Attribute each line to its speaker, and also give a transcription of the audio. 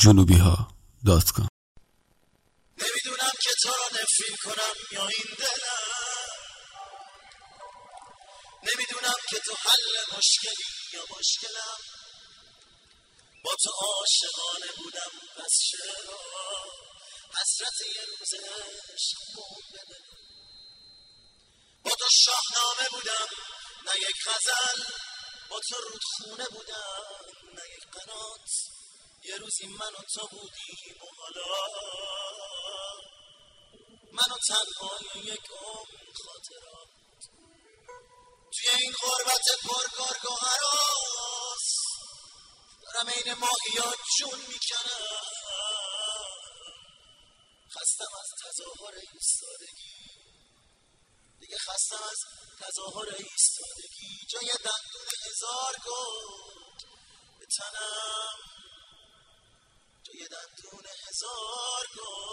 Speaker 1: junubihha.com.
Speaker 2: نمیدونم که تو را نفرین کنم یا این دلم، نمیدونم که تو حل مشکلی یا مشکلم. با تو عاشقانه بودم پس چرا حسرت یه روز عشق مونده دلم. با تو شاهنامه بودم نه یک غزل، با تو رودخونه بودم نه یک قنات. یه روزی من و تو بودیم و حالا من و تنهای یک عمر خاطرات. توی این غربت پرگرگ و هراس دارم این ماهیات جون میکنم. خستم از تظاهر ایستادگی، دیگه خستم از تظاهر ایستادگی. جای دندون هزار گل به تنم، جای دندون هزار گل